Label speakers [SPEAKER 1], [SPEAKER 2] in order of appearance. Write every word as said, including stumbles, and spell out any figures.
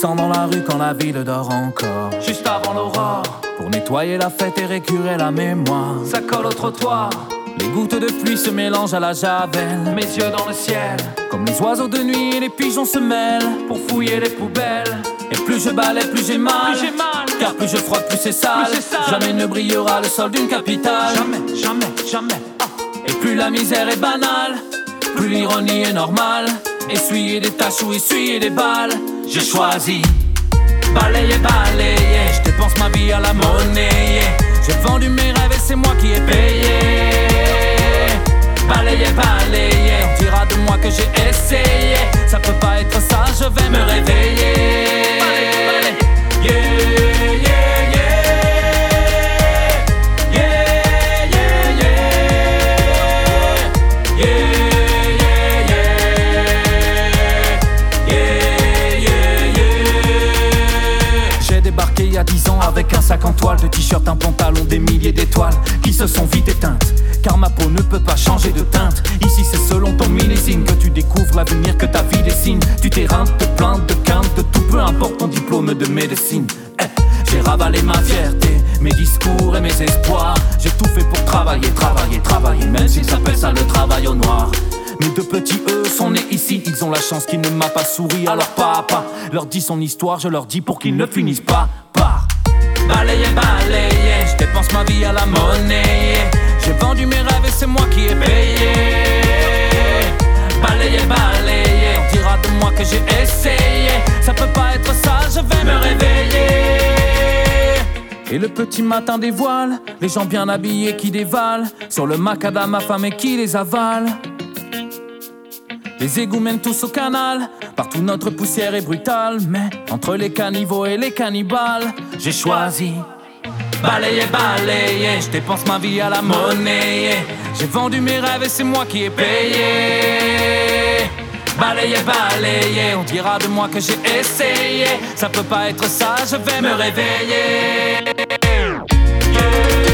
[SPEAKER 1] descends dans la rue quand la ville dort encore,
[SPEAKER 2] juste avant l'aurore,
[SPEAKER 1] pour nettoyer la fête et récurer la mémoire.
[SPEAKER 2] ça colle au trottoir,
[SPEAKER 1] Les gouttes de pluie se mélangent à la javel,
[SPEAKER 2] mes yeux dans le ciel,
[SPEAKER 1] comme les oiseaux de nuit et les pigeons se mêlent.
[SPEAKER 2] pour fouiller les poubelles.
[SPEAKER 1] Et plus je balaie, plus j'ai mal,
[SPEAKER 2] Plus j'ai mal,
[SPEAKER 1] car plus je frotte, plus c'est sale.
[SPEAKER 2] Plus c'est sale.
[SPEAKER 1] Jamais ne brillera le sol d'une capitale.
[SPEAKER 2] Jamais, jamais, jamais. Ah.
[SPEAKER 1] Et plus la misère est banale, plus l'ironie est normale. Essuyer des taches ou essuyer des balles, j'ai choisi balayer, balayer. Je dépense ma vie à la monnaie, yeah. J'ai vendu mes rêves et c'est moi qui ai payé. Balayer, balayer, on dira de moi que j'ai essayé. Ça peut pas être ça, je vais me réveiller. Yeah, yeah, yeah. Yeah, yeah, yeah. Yeah, yeah, yeah. Yeah, yeah, yeah. J'ai débarqué il y a dix ans avec un sac en toile, de t-shirt, un pantalon, des milliers d'étoiles qui se sont vite éteintes. Car ma peau ne peut pas changer de teinte. Ici c'est selon ton millésime que tu découvres l'avenir que ta vie dessine. Tu t'éreintes de plaintes, de quintes, de tout, peu importe ton diplôme de médecine. Eh, j'ai ravalé ma fierté, mes discours et mes espoirs. J'ai tout fait pour travailler, travailler, travailler, même s'ils appellent ça le travail au noir. Mes deux petits eux sont nés ici, ils ont la chance qu'il ne m'a pas souri. Alors papa leur dit son histoire, je leur dis pour qu'ils ne finissent pas par balayer, balayer. Je dépense ma vie à la monnaie, yeah. J'ai vendu mes rêves et c'est moi qui ai payé. Balayer, balayer, on dira de moi que j'ai essayé. Ça peut pas être ça, je vais me réveiller. Et le petit matin dévoile les gens bien habillés qui dévalent sur le macadam affamé qui les avale. Les égouts mènent tous au canal, partout notre poussière est brutale. Mais entre les caniveaux et les cannibales, j'ai choisi balayer, balayer. Je dépense ma vie à la monnaie, yeah. J'ai vendu mes rêves et c'est moi qui ai payé. Balayer, balayer, on dira de moi que j'ai essayé. Ça peut pas être ça, je vais me réveiller. Yeah.